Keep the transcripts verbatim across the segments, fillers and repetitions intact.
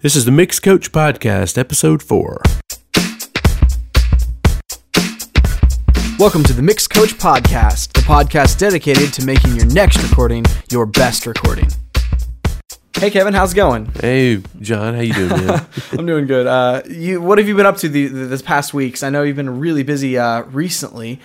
This is the Mix Coach Podcast, Episode four. Welcome to the Mix Coach Podcast, the podcast dedicated to making your next recording your best recording. Hey, Kevin, how's it going? Hey, John, how you doing, man? I'm doing good. Uh, you, what have you been up to the, the, this past weeks? I know you've been really busy uh, recently.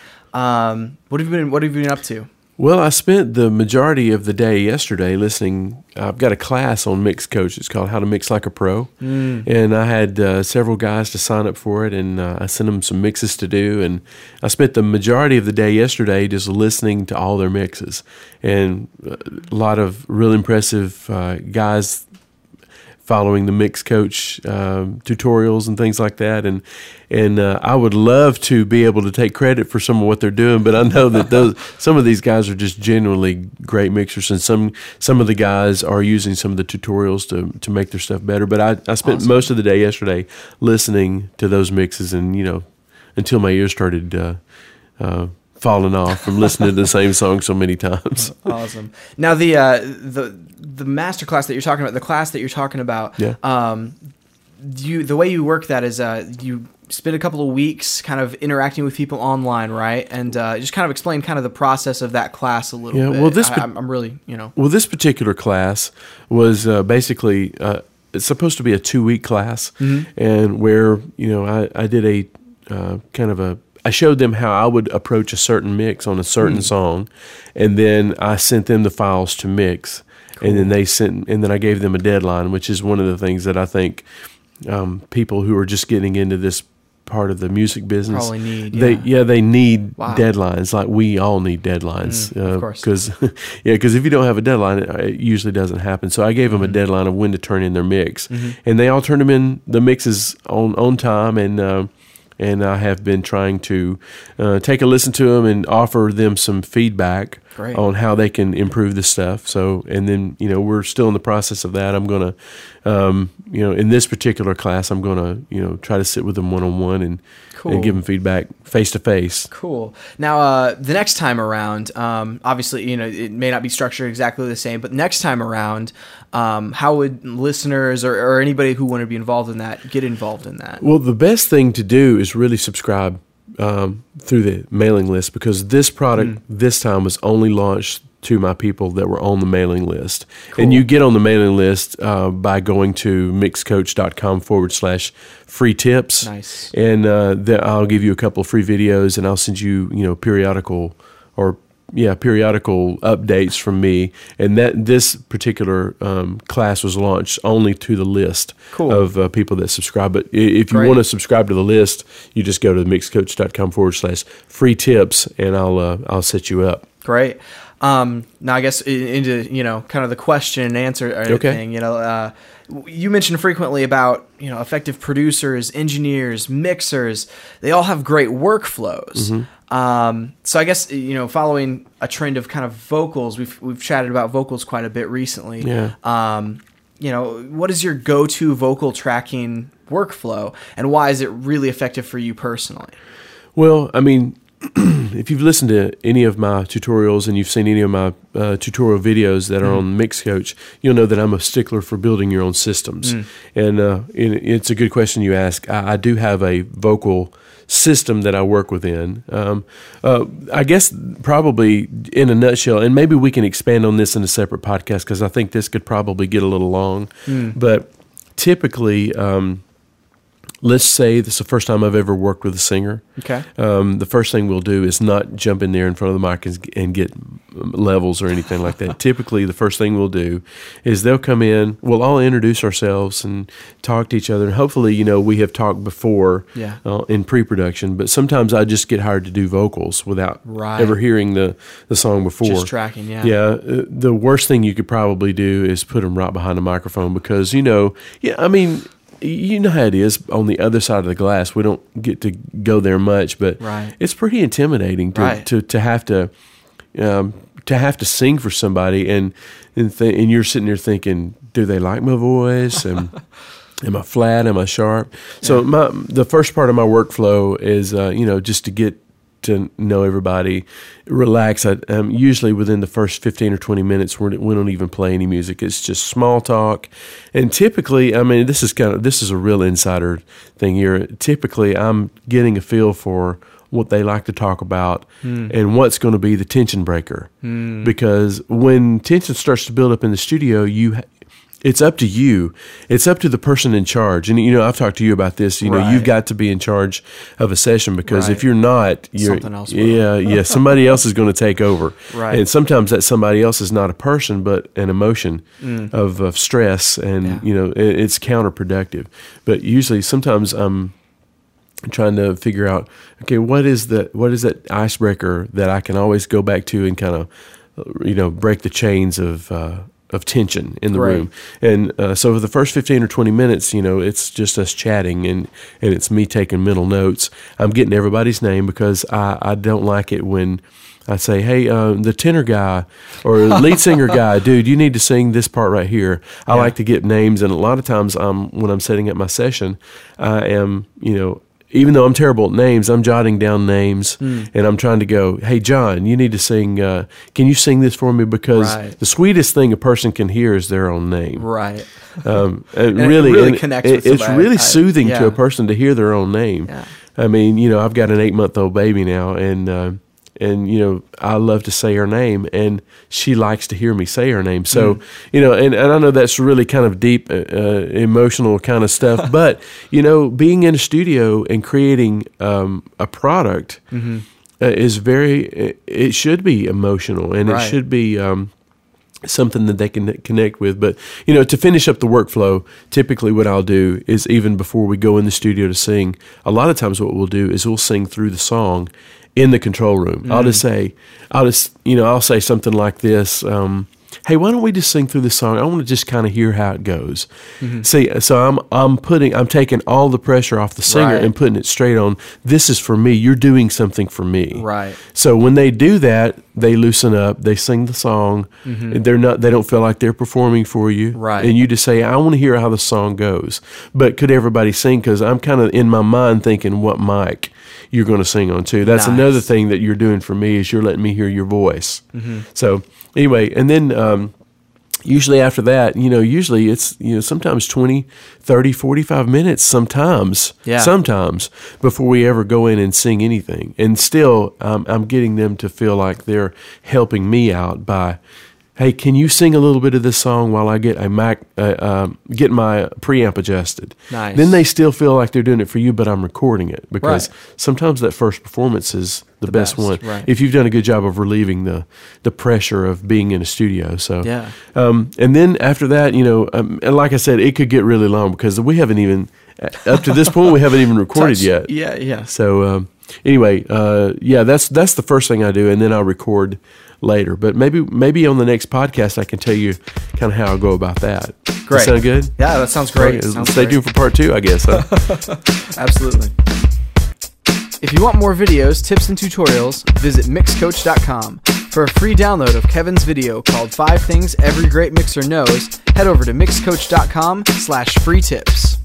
Um, what have you been What have you been up to? Well, I spent the majority of the day yesterday listening. I've got a class on Mix Coach. It's called How to Mix Like a Pro. Mm. And I had uh, several guys to sign up for it, and uh, I sent them some mixes to do. And I spent the majority of the day yesterday just listening to all their mixes. And a lot of real impressive uh, guys following the Mix Coach um, tutorials and things like that. And and uh, I would love to be able to take credit for some of what they're doing, but I know that those some of these guys are just genuinely great mixers, and some some of the guys are using some of the tutorials to, to make their stuff better. But I, I spent awesome. most of the day yesterday listening to those mixes, and, you know, until my ears started uh, uh, falling off from listening to the same song so many times. Awesome. Now, the uh, the the master class that you're talking about, the class that you're talking about, yeah. um, you the way you work that is uh, you spend a couple of weeks kind of interacting with people online, right? And uh, just kind of explain kind of the process of that class a little yeah, bit. Well, this I, I'm really, you know. Well, this particular class was uh, basically uh, it's supposed to be a two-week class, mm-hmm. and where, you know, I, I did a uh, kind of a I showed them how I would approach a certain mix on a certain mm. song, and then I sent them the files to mix, cool. and then they sent, and then I gave them a deadline, which is one of the things that I think um, people who are just getting into this part of the music business probably need. Yeah, they yeah they need wow. deadlines. Like we all need deadlines, mm, of course. Because yeah, because if you don't have a deadline, it, it usually doesn't happen. So I gave them mm-hmm. a deadline of when to turn in their mix, mm-hmm. and they all turned them in the mixes on on time, and. Uh, And I have been trying to uh, take a listen to them and offer them some feedback Great. on how they can improve this stuff. So, and then, you know, we're still in the process of that. I'm going to, um, you know, in this particular class, I'm going to, you know, try to sit with them one-on-one and, cool. and give them feedback face-to-face. Cool. Now, uh, the next time around, um, obviously, you know, it may not be structured exactly the same, but next time around, um, how would listeners or, or anybody who want to be involved in that get involved in that? Well, the best thing to do is really subscribe um, through the mailing list, because this product mm. this time was only launched to my people that were on the mailing list. Cool. And you get on the mailing list uh, by going to mixcoach.com forward slash free tips. Nice. And uh, the, I'll give you a couple of free videos, and I'll send you, you know, periodical or yeah, periodical updates from me. And that this particular um, class was launched only to the list cool. of uh, people that subscribe. But if you Great. want to subscribe to the list, you just go to mixcoach.com forward slash free tips, and I'll uh, I'll set you up. Great. Um, now, I guess into, you know, kind of the question and answer okay. thing, you know, uh, you mentioned frequently about, you know, effective producers, engineers, mixers. They all have great workflows. Mm-hmm. Um, so I guess, you know, following a trend of kind of vocals, we've we've chatted about vocals quite a bit recently. Yeah. Um, you know, what is your go-to vocal tracking workflow, and why is it really effective for you personally? Well, I mean, if you've listened to any of my tutorials and you've seen any of my uh, tutorial videos that are mm. on Mix Coach, you'll know that I'm a stickler for building your own systems. Mm. And uh, it, it's a good question you ask. I, I do have a vocal system that I work within. Um, uh, I guess probably in a nutshell, and maybe we can expand on this in a separate podcast, because I think this could probably get a little long. Mm. But typically, um, let's say this is the first time I've ever worked with a singer. Okay. Um, the first thing we'll do is not jump in there in front of the mic and, and get levels or anything like that. Typically, the first thing we'll do is they'll come in, we'll all introduce ourselves and talk to each other. And hopefully, you know, we have talked before yeah. uh, in pre-production, but sometimes I just get hired to do vocals without right. ever hearing the, the song before. Just tracking, yeah. Yeah. Uh, the worst thing you could probably do is put them right behind the microphone, because, you know, yeah, I mean, you know how it is on the other side of the glass. We don't get to go there much, but right. it's pretty intimidating to, right. to, to have to um, to have to sing for somebody, and and, th- and you're sitting there thinking, do they like my voice? And am I flat? Am I sharp? So yeah. my the first part of my workflow is uh, you know just to get to know everybody, relax. I, um, usually within the first fifteen or twenty minutes, we're, we don't even play any music. It's just small talk. And typically, I mean, this is kind of, this is a real insider thing here. Typically, I'm getting a feel for what they like to talk about mm. and what's going to be the tension breaker. Mm. Because when tension starts to build up in the studio, you ha- it's up to you. It's up to the person in charge. And, you know, I've talked to you about this. You know, right. you've got to be in charge of a session because right. if you're not, you're, Something else will. yeah, yeah, somebody else is going to take over. Right. And sometimes that somebody else is not a person, but an emotion mm. of, of stress. And, yeah. you know, it, it's counterproductive. But usually sometimes I'm trying to figure out, okay, what is the what is that icebreaker that I can always go back to and kind of, you know, break the chains of uh, of tension in the right. room. And uh, so for the first fifteen or twenty minutes, you know, it's just us chatting and, and it's me taking mental notes. I'm getting everybody's name because I, I don't like it when I say, hey, uh, the tenor guy or lead singer guy, dude, you need to sing this part right here. I yeah. like to get names. And a lot of times um, when I'm setting up my session, I am, you know, even though I'm terrible at names, I'm jotting down names mm. and I'm trying to go, hey, John, you need to sing, uh, can you sing this for me? Because right. the sweetest thing a person can hear is their own name. Right. Um, and and really, it really and connects it, with it's somebody. really I, soothing yeah. to a person to hear their own name. Yeah. I mean, you know, I've got an eight-month-old baby now, and uh, and you know, I love to say her name, and she likes to hear me say her name. So, mm. you know, and, and I know that's really kind of deep, uh, emotional kind of stuff, but you know, being in a studio and creating um, a product mm-hmm. uh, is very. It, it should be emotional, and right. it should be. Um, something that they can connect with. But, you know, to finish up the workflow, typically what I'll do is even before we go in the studio to sing, a lot of times what we'll do is we'll sing through the song in the control room. Mm. I'll just say, I'll just, you know, I'll say something like this, um, hey, why don't we just sing through the song? I want to just kind of hear how it goes. Mm-hmm. See, so I'm I'm putting I'm taking all the pressure off the singer right. and putting it straight on. This is for me. You're doing something for me. Right. So when they do that, they loosen up. They sing the song. Mm-hmm. And they're not. They don't feel like they're performing for you. Right. And you just say, I want to hear how the song goes. But could everybody sing? Because I'm kind of in my mind thinking what mic you're going to sing on too. That's nice. Another thing that you're doing for me is you're letting me hear your voice. Mm-hmm. So anyway, and then um, usually after that, you know, usually it's, you know, sometimes twenty, thirty, forty-five minutes sometimes, yeah. sometimes before we ever go in and sing anything. And still um, I'm getting them to feel like they're helping me out by, hey, can you sing a little bit of this song while I get a Mac, uh, um, get my preamp adjusted? Nice. Then they still feel like they're doing it for you, but I'm recording it because right. sometimes that first performance is the, the best, best one. right. If you've done a good job of relieving the the pressure of being in a studio. So yeah. Um, and then after that, you know, um, and like I said, it could get really long because we haven't even up to this point we haven't even recorded Touch, yet. Yeah, yeah. So um, anyway, uh, yeah, that's that's the first thing I do, and then I'll record later. But maybe maybe on the next podcast I can tell you kind of how I go about that. Great. Does that sound good? Yeah, that sounds great. Okay, sounds stay great. tuned for part two, I guess. Huh? Absolutely. If you want more videos, tips, and tutorials, visit mix coach dot com. For a free download of Kevin's video called Five Things Every Great Mixer Knows, head over to mix coach dot com slash free tips.